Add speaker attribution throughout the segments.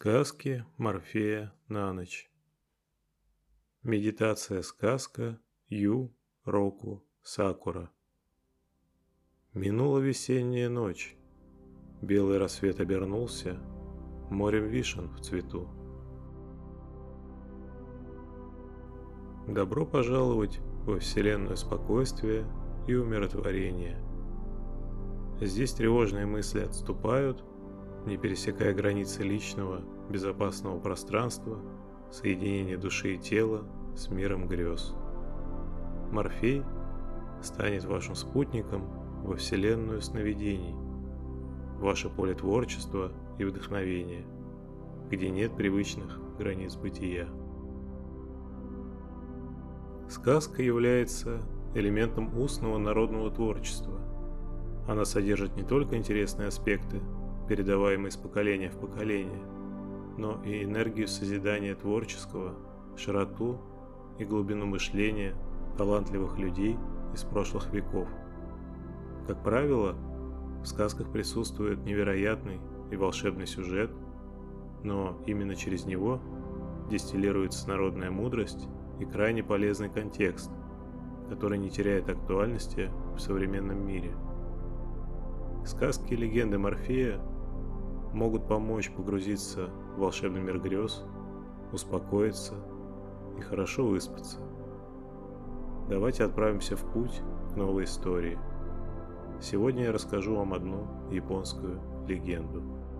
Speaker 1: Сказки Морфея на ночь. Медитация-сказка Ю Року Сакура. Минула весенняя ночь. Белый рассвет обернулся морем вишен в цвету. Добро пожаловать во вселенную спокойствия и умиротворения. Здесь тревожные мысли отступают, не пересекая границы личного, безопасного пространства, соединения души и тела с миром грез. Морфей станет вашим спутником во вселенную сновидений, ваше поле творчества и вдохновения, где нет привычных границ бытия. Сказка является элементом устного народного творчества. Она содержит не только интересные аспекты, передаваемые из поколения в поколение, но и энергию созидания творческого, широту и глубину мышления талантливых людей из прошлых веков. Как правило, в сказках присутствует невероятный и волшебный сюжет, но именно через него дистиллируется народная мудрость и крайне полезный контекст, который не теряет актуальности в современном мире. Сказки и легенды Морфея могут помочь погрузиться в волшебный мир грез, успокоиться и хорошо выспаться. Давайте отправимся в путь к новой истории. Сегодня я расскажу вам одну японскую легенду.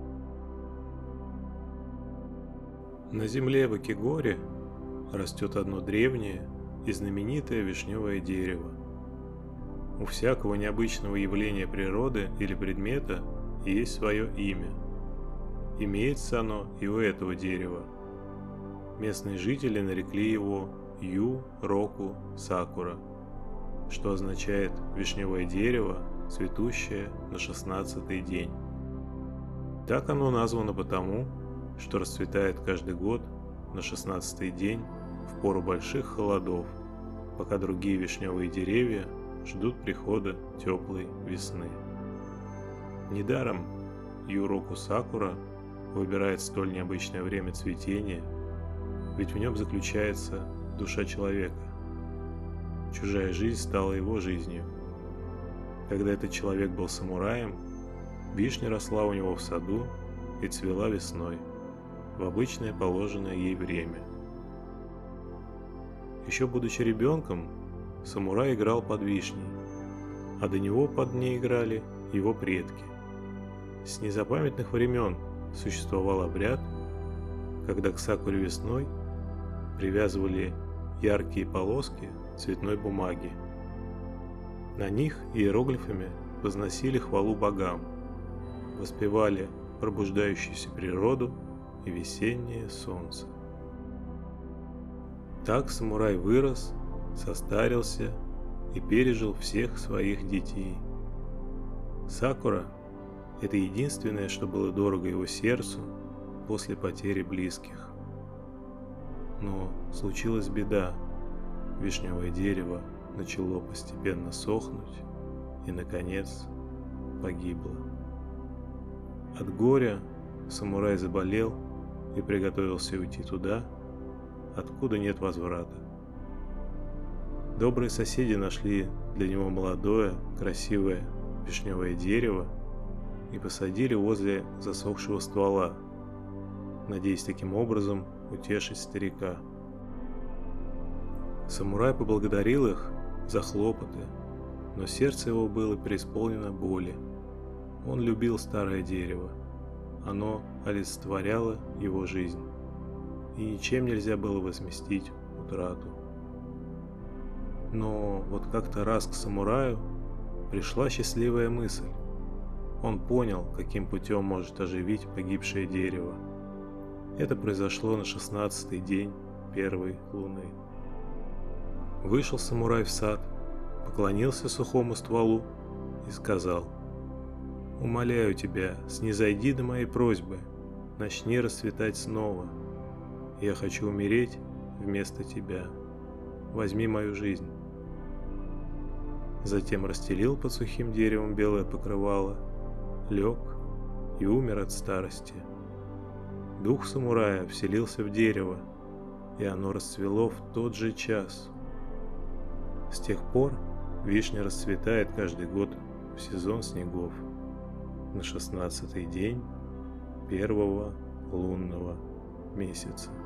Speaker 1: На земле в Икигоре растет одно древнее и знаменитое вишневое дерево. У всякого необычного явления природы или предмета есть свое имя. Имеется оно и у этого дерева. Местные жители нарекли его Ю Року Сакура, что означает «вишневое дерево, цветущее на 16-й день». Так оно названо потому, что расцветает каждый год на 16-й день в пору больших холодов, пока другие вишневые деревья ждут прихода теплой весны. Недаром Ю Року Сакура выбирает столь необычное время цветения, ведь в нем заключается душа человека. Чужая жизнь стала его жизнью. Когда этот человек был самураем, вишня росла у него в саду и цвела весной, в обычное положенное ей время. Еще будучи ребенком, самурай играл под вишней, а до него под ней играли его предки. С незапамятных времен существовал обряд, когда к сакуре весной привязывали яркие полоски цветной бумаги. На них иероглифами возносили хвалу богам, воспевали пробуждающуюся природу и весеннее солнце. Так самурай вырос, состарился и пережил всех своих детей. Сакура – это единственное, что было дорого его сердцу после потери близких. Но случилась беда. Вишневое дерево начало постепенно сохнуть и, наконец, погибло. От горя самурай заболел и приготовился уйти туда, откуда нет возврата. Добрые соседи нашли для него молодое, красивое вишневое дерево и посадили возле засохшего ствола, надеясь таким образом утешить старика. Самурай поблагодарил их за хлопоты, но сердце его было преисполнено боли. Он любил старое дерево, оно олицетворяло его жизнь, и ничем нельзя было возместить утрату. Но вот как-то раз к самураю пришла счастливая мысль. Он понял, каким путем может оживить погибшее дерево. Это произошло на 16-й день первой луны. Вышел самурай в сад, поклонился сухому стволу и сказал: «Умоляю тебя, снизойди до моей просьбы, начни расцветать снова. Я хочу умереть вместо тебя. Возьми мою жизнь». Затем расстелил под сухим деревом белое покрывало, лег и умер от старости. дух самурая вселился в дерево, и оно расцвело в тот же час. С тех пор вишня расцветает каждый год в сезон снегов, на 16-й день первого лунного месяца.